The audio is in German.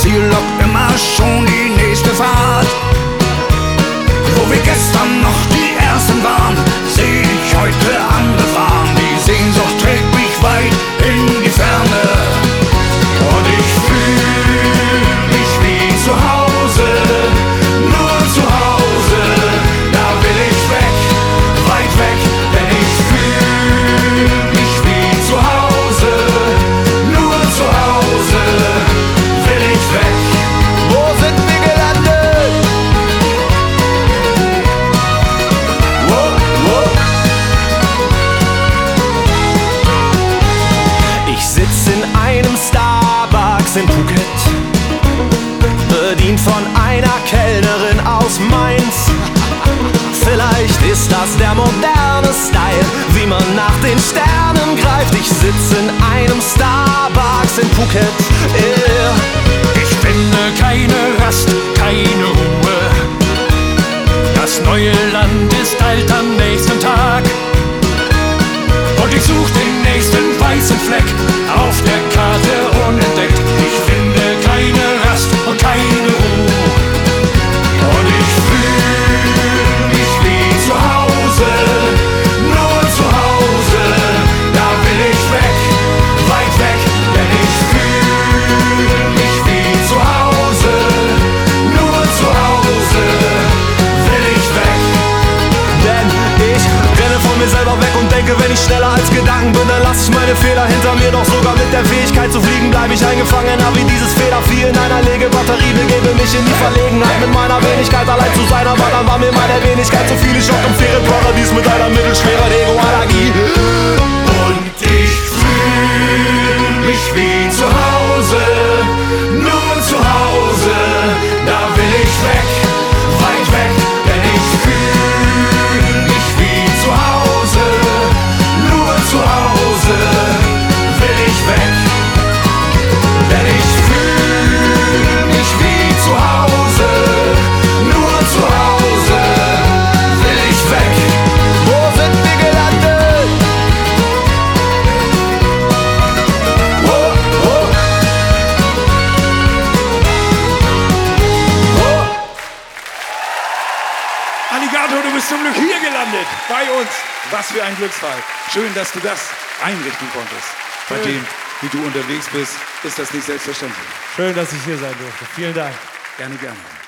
Ziel lockt immer schon die nächste Fahrt. Wo wir gestern noch die Ersten waren, seh ich heute andere fahren. Die Sehnsucht trägt mich weit in die Ferne und ich fühl mich wie zu Hause, nur zu Hause. Da will ich weg, weit weg, denn ich fühl mich wie zu Hause, nur zu Hause will ich weg. Wo sind wir gelandet? Ich sitz in einem Starbucks in Phuket, bedient von einer Kellnerin aus Mainz. Vielleicht ist das der moderne Style, wie man nach den Sternen greift. Ich sitz in einem Starbucks in Phuket, Ich finde keine Rast, keine Ruhe. Das neue Land ist alt am nächsten Tag. Und ich such den nächsten weißen Fleck auf der Karte unentdeckt. Ich finde keine Rast und keine Ruhe. Und ich fühl mich wie zu Hause, nur zu Hause. Da will ich weg, weit weg, denn ich fühl mich wie zu Hause, nur zu Hause will ich weg. denn ich renne von mir selber weg und denke, wenn ich schneller als Gedanken bin, dann lass ich meine Fehler hinter mir. Doch sogar mit der Fähigkeit zu fliegen bleib ich eingefangen, hab wie dieses Federvieh in einer Legebatterie. Begebe mich in die Verlegenheit, mit meiner Wenigkeit allein zu sein. Aber dann war mir meine Wenigkeit zu viel. Ich schock im Ferienparadies mit einer mittelschweren Ego-Allergie. Und ich fühl mich wie zu Hause, nur zu Hause. Da will ich weg, weit weg, denn ich fühl mich wie zu Hause, nur zu Hause will ich weg. Denn ich fühl mich wie zu Hause, nur zu Hause will ich weg. Wo sind wir gelandet? Alligator, du bist zum Glück hier gelandet, bei uns. Was für ein Glücksfall. Schön, dass du das einrichten konntest. Bei dem, wie du unterwegs bist, ist das nicht selbstverständlich. Schön, dass ich hier sein durfte. Vielen Dank. Gerne, gerne.